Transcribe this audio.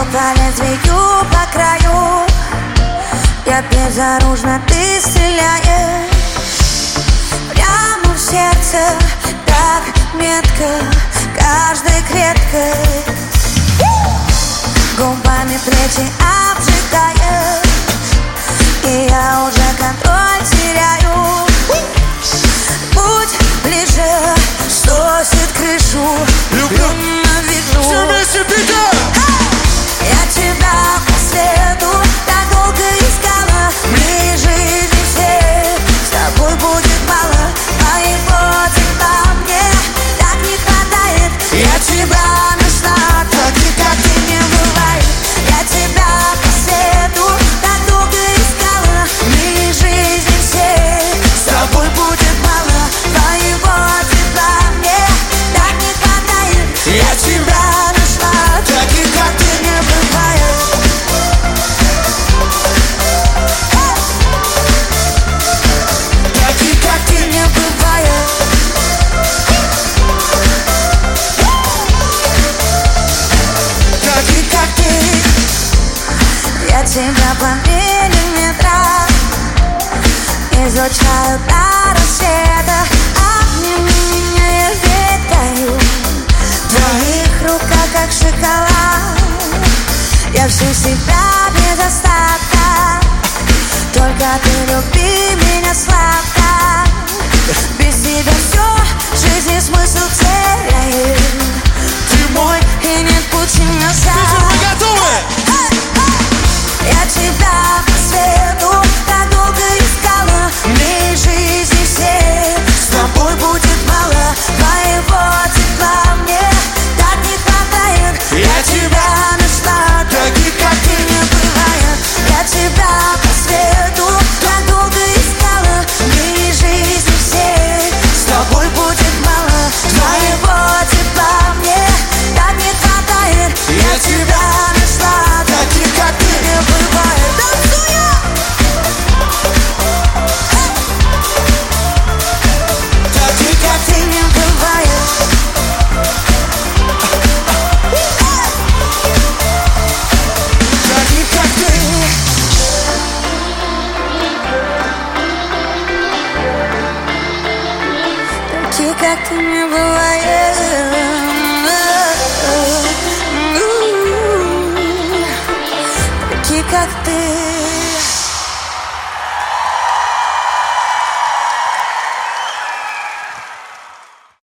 по лезвию, по краю. Я безоружна, ты стреляешь прямо в сердце, так метко, каждой клеткой. Губами плечи обжигаешь, и я уже контроль теряю. Путь ближе, сносит крышу. Люблю, ненавижу. все вместе, Питер! Я тебя по свету так долго искала. Мне жизни всей с тобой будет мало. Моего тепла мне так не хватает. Я тебя нашла, таких как ты не бывает. Я тебя по свету так долго искала. Мне жизни всей с тобой будет мало. Моего тепла мне так не хватает. Я тебя нашла, таких как ты не бывает. Таких как ты не бывает. Таких как ты. Я тебя по миллиметрам изучаю до рассвета. Обними меня, я летаю в твоих руках, как шоколад. Я всю себя без остатка. Только ты люби меня сладко. Без тебя все, жизни смысл теряет. Ты мой, и нет пути назад. Мы готовы! Я тебя по свету так долго искала. Мне жизни всей с тобой будет мало. Твоего тепла мне так не хватает. Я тебя нашла, таких как ты не бывает. Я тебя по свету так долго искала. Мне жизни всей с тобой будет мало. Твоего тепла мне так не хватает. Я тебя нашла, таких как ты не бывает. Танцуя! Таких как ты не бывает. Таких как ты. Таких как ты не бывает.